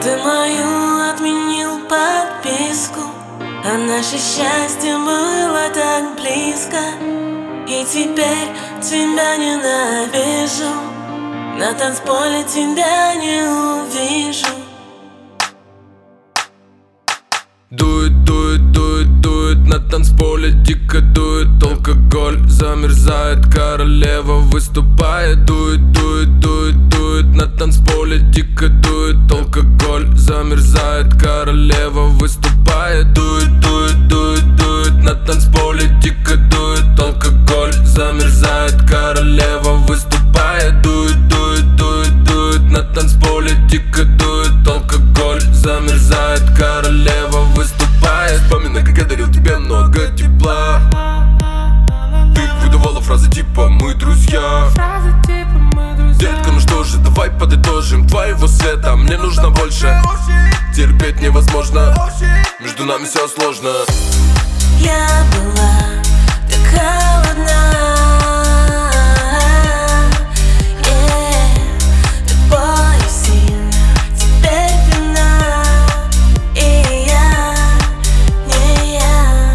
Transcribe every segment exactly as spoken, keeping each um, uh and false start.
Ты мою отменил подписку, а наше счастье было так близко. И теперь тебя ненавижу, на танцполе тебя не увижу. Дует, дует, дует, дует, на танцполе дико дует алкоголь, замерзает королева, выступает. Дует, дует, дует, дует, на танцполе дико дует алкоголь, замерзает королева, выступает. Дует, дует, дует, дует, на танцполе дико дует алкоголь, замерзает королева, выступает. Дует, дует, дует, дует, на танцполе дико дует алкоголь, замерзает королева, выступает. Вспоминай, как я дарил тебе много тепла. Ты выдавала фразы типа «мы друзья». Детка, ну что же, давай подытожим. Твоего света мне нужно больше. Терпеть невозможно, между нами все сложно. Я была так холодна, yeah. Тобою сильно теперь вина, и я, не я.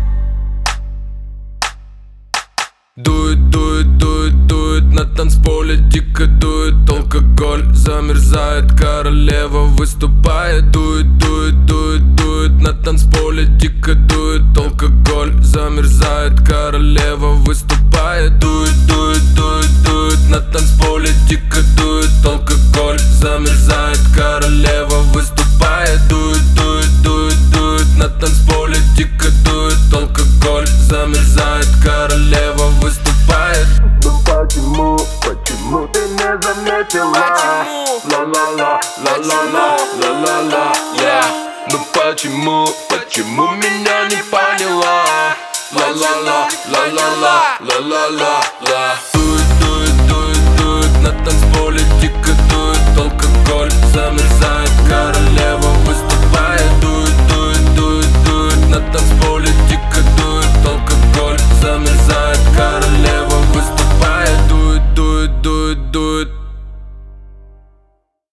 Дует, дует, дует, дует, на танцполе дико дует алкоголь, замерзает королева, выступает. Дует, дует, дует, дует, на танцполе дико дует алкоголь, замерзает королева, выступает. Дует, дует, дует, дует, на танцполе дико дует алкоголь, замерзает королева, выступает. Дует, дует, дует, дует, на танцполе дико дует алкоголь, замерзает королева, выступает. Ну почему, почему ты не заметила? Ла-ла-ла, ла-ла-ла, ла-ла-ла, я. Ну почему, почему меня не поняла? Ла-ла-ла, ла-ла-ла, ла-ла-ла, ла. Дует,